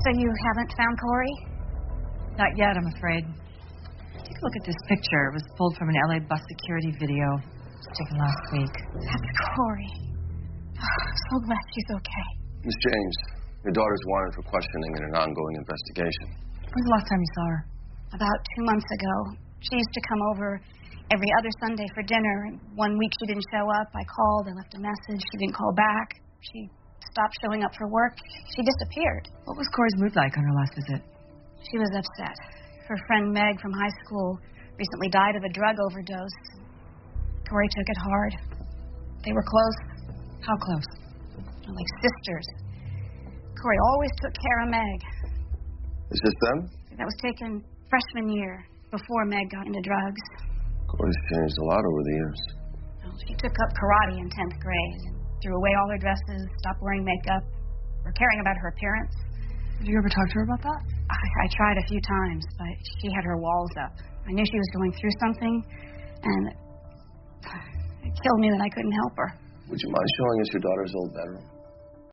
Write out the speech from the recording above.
So you haven't found Corey? Not yet, I'm afraid. Take a look at this picture. It was pulled from an LA bus security video. It was taken last week. That's Corey. Oh, so glad she's okay. Miss James, your daughter's wanted for questioning in an ongoing investigation. When was the last time you saw her? About 2 months ago. She used to come over every other Sunday for dinner. And 1 week she didn't show up. I called. I left a message. She didn't call back. She stopped showing up for work. She disappeared. What was Corey's mood like on her last visit? She was upset. Her friend Meg from high school recently died of a drug overdose. Corey took it hard. They were close. How close? Like sisters. Corey always took care of Meg. Is this them? That was taken freshman year, before Meg got into drugs. Corey's changed a lot over the years. Well, she took up karate in 10th grade and threw away all her dresses, stopped wearing makeup, or caring about her appearance. Did you ever talk to her about that? I tried a few times, but she had her walls up. I knew she was going through something, and it killed me that I couldn't help her. Would you mind showing us your daughter's old bedroom?